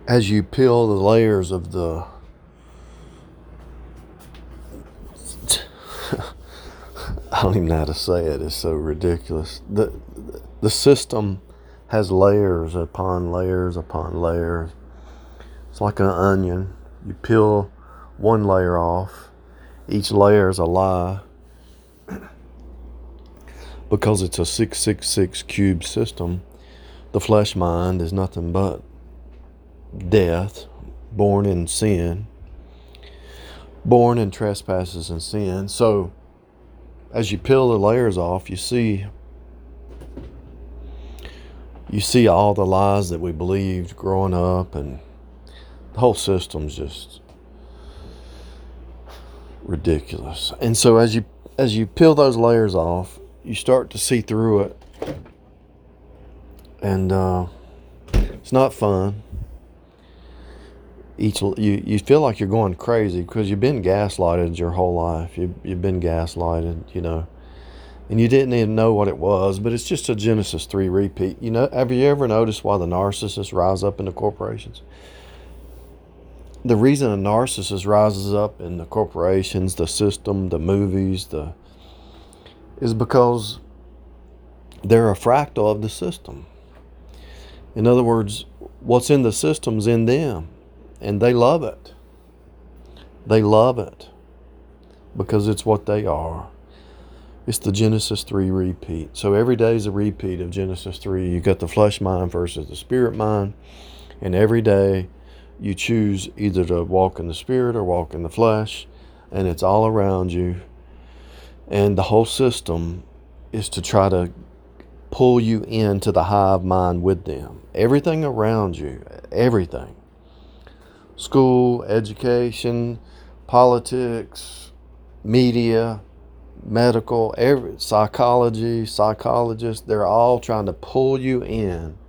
as you peel the layers of I don't even know how to say it. It's so ridiculous. The system has layers upon layers upon layers. It's like an onion. You peel one layer off. Each layer is a lie. Because it's a 666 cube system, the flesh mind is nothing but death, born in sin, born in trespasses and sin. So as you peel the layers off, you see all the lies that we believed growing up, and the whole system's just ridiculous. And so as you peel those layers off, you start to see through it, and it's not fun. You feel like you're going crazy because you've been gaslighted your whole life. You've been gaslighted, and you didn't even know what it was. But it's just a Genesis 3 repeat. Have you ever noticed why the narcissists rise up in the corporations? The reason a narcissist rises up in the corporations, the system, the movies, is because they're a fractal of the system. In other words, what's in the system's in them. And they love it. They love it because it's what they are. It's the Genesis 3 repeat. So every day is a repeat of Genesis 3. You got the flesh mind versus the spirit mind. And every day you choose either to walk in the spirit or walk in the flesh. And it's all around you. And the whole system is to try to pull you into the hive mind with them. Everything around you, everything. School, education, politics, media, medical, psychology, psychologists, they're all trying to pull you in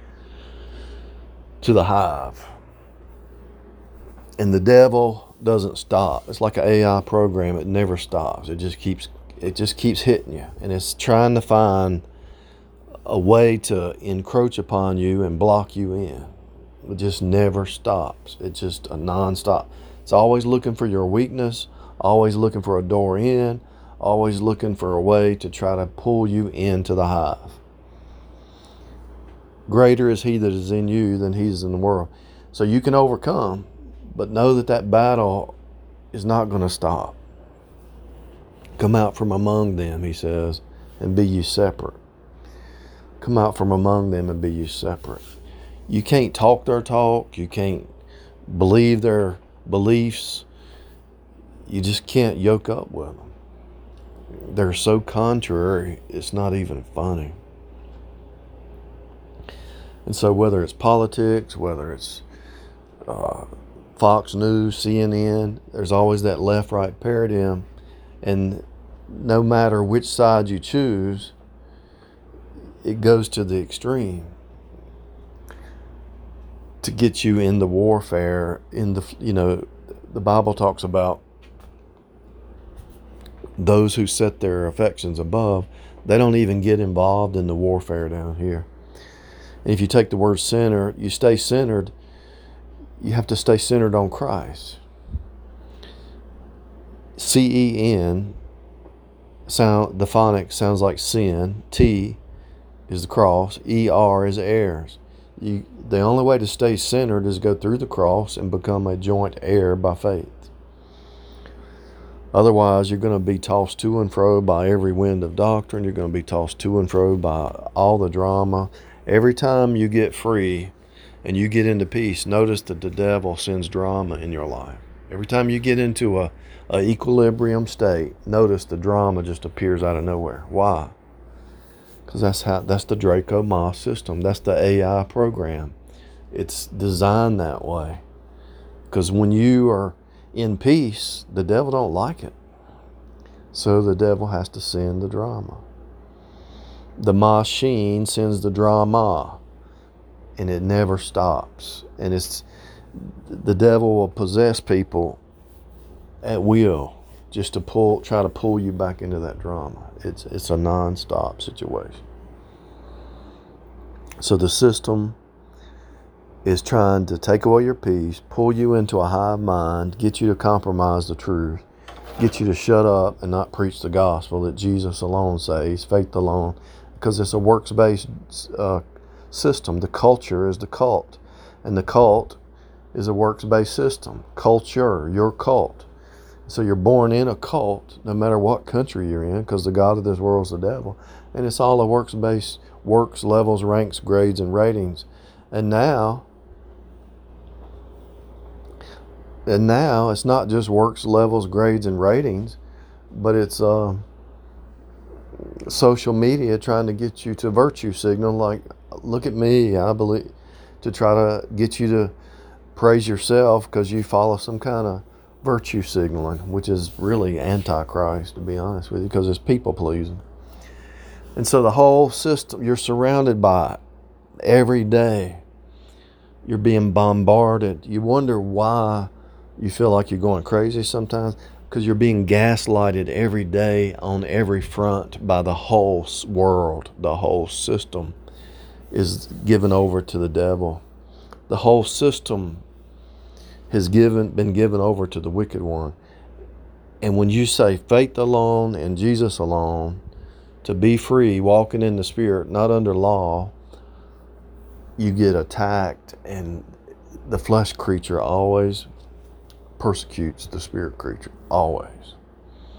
to the hive. And the devil doesn't stop. It's like an AI program. It never stops. It just keeps hitting you. And it's trying to find a way to encroach upon you and block you in. It just never stops. It's just a non-stop. It's always looking for your weakness, always looking for a door in, always looking for a way to try to pull you into the hive. Greater is he that is in you than he is in the world. So you can overcome, but know that battle is not going to stop. Come out from among them, he says, and be ye separate. Come out from among them and be ye separate. You can't talk their talk. You can't believe their beliefs. You just can't yoke up with them. They're so contrary, it's not even funny. And so whether it's politics, whether it's Fox News, CNN, there's always that left-right paradigm. And no matter which side you choose, it goes to the extreme to get you in the warfare. The Bible talks about those who set their affections above. They don't even get involved in the warfare down here. And if you take the word center, you stay centered. You have to stay centered on Christ. CEN the phonics sounds like sin. T is the cross. ER is heirs. The only way to stay centered is go through the cross and become a joint heir by faith. Otherwise, you're going to be tossed to and fro by every wind of doctrine. You're going to be tossed to and fro by all the drama. Every time you get free and you get into peace, notice that the devil sends drama in your life. Every time you get into a equilibrium state, notice the drama just appears out of nowhere. Why? Because that's the Draco Ma system. That's the AI program. It's designed that way. Because when you are in peace, the devil don't like it. So the devil has to send the drama. The machine sends the drama, and it never stops. And the devil will possess people at will, just to try to pull you back into that drama. It's a non-stop situation. So the system is trying to take away your peace, pull you into a hive mind, get you to compromise the truth, get you to shut up and not preach the gospel that Jesus alone saves, faith alone, because it's a works-based system. The culture is the cult, and the cult is a works-based system. Culture, your cult. So you're born in a cult, no matter what country you're in, because the god of this world is the devil. And it's all a works-based, works, levels, ranks, grades, and ratings. And now it's not just works, levels, grades, and ratings, but it's social media trying to get you to virtue signal, like, look at me, I believe, to try to get you to praise yourself because you follow some kind of virtue signaling, which is really antichrist, to be honest with you, because it's people pleasing. And so the whole system, you're surrounded by it every day. You're being bombarded. You wonder why you feel like you're going crazy sometimes, because you're being gaslighted every day on every front by the whole world. The whole system is given over to the devil. The whole system has been given over to the wicked one. And when you say faith alone and Jesus alone, to be free, walking in the Spirit, not under law, you get attacked, and the flesh creature always persecutes the spirit creature, always.